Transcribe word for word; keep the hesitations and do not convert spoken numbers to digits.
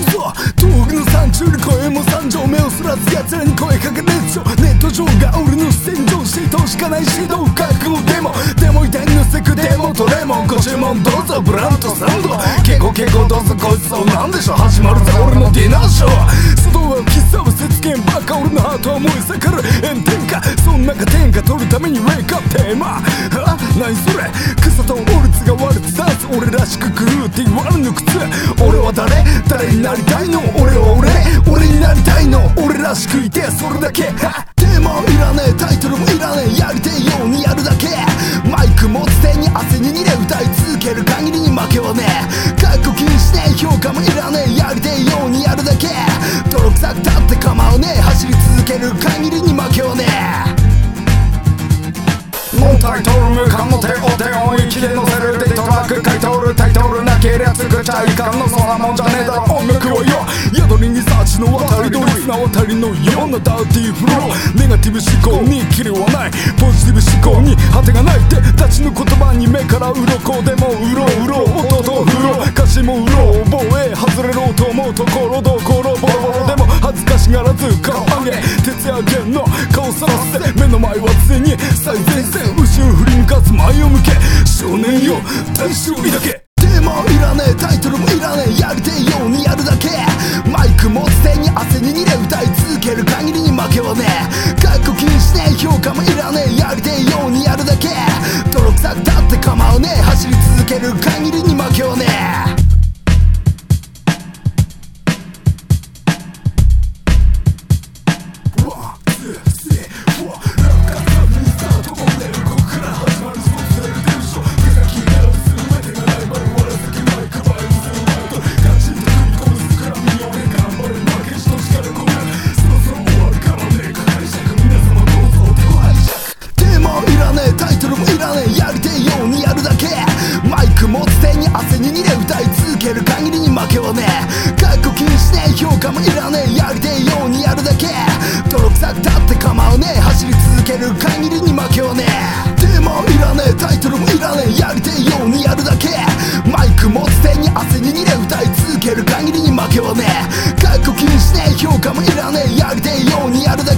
るぞ。東北の山中に声も惨状、目をそらす奴らに声かけるでしょ。ネット上が俺の戦場、シートしかない指導覚悟でもでも痛いのせくでもトレモンご注文どうぞブラントサンド結構結構どうぞこいつそうなんでしょ。始まるぜ俺のディナーショー。外は喫茶は節権ばっか、俺のハートは燃え盛る炎天下。そん中天下取るためにウェイクアップテーマ。あ、何それ草とオルツが割れてダンス、俺らしく狂うって言われぬ靴。俺は誰誰になりたいの。俺は俺俺になりたいの。俺らしくいてそれだけ。テーマいらねえ、タイトルもいらねえ、やりてえようにやるだけ。マイク持つ手に汗に握れ歌い続ける限りに負けはねえ。かっこ気にしねえ、評価もいらねえ、やりてえようにやるだけ。泥臭く立って構わねえ、走り続ける限りに負けはねえ。モンタイトル無冠の手を手を息で乗せるデイトラック買い取るタイトルなけりゃ作っちゃいかんの。そんなもんじゃねえだろ音楽はよ。宿りにサーチの渡り鳥綱渡りのようなダーティーフロー。ネガティブ思考にキレはない、ポジティブ思考に果てがないってたちの言葉に目から鱗でもうろうろ音と風呂歌詞もうろ覚え外れろと思うところどころボロボロでも恥ずかしがらず顔上げ徹夜剣の顔さらせ目の前は常に最前線。後ろ振り向かず前を向け少年よ大将抱け。テーマいらねえ、タイトルもいらねえ、やりてえようにやるだけ。マイク持つ手に汗に握れ歌い続ける限りに負けはねえ。かっこ気にしねえ、評価もいらねえ、やりてえようにやるだけ。泥臭く立って構わねえ、走り続ける限りに負けはねえ。マイク持つ手に汗に握れ歌い続ける限りに負けはねえ。かっこ気にしねえ、評価もいらねえ、やりてえようにやるだけ。泥臭く立って構わねえ、走り続ける限りに負けはねえ。テーマいらねえ、タイトルもいらねえ、やりてえようにやるだけ。マイク持つ手に汗に握れ歌い続ける限りに負けはねえ。かっこ気にしねえ、評価もいらねえ、やりてえようにやるだけ。